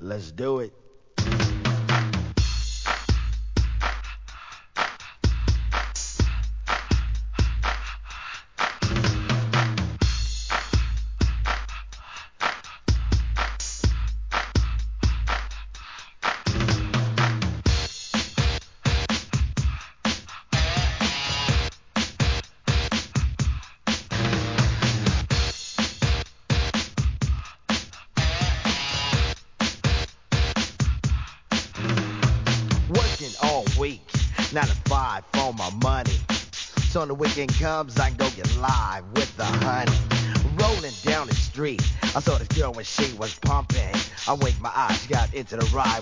Let's do it. Working all week, 9 to 5 for my money. So when the weekend comes, I can go get live with the honey. Rolling down the street, I saw this girl when she was pumping. I winked my eyes, she got into the ride.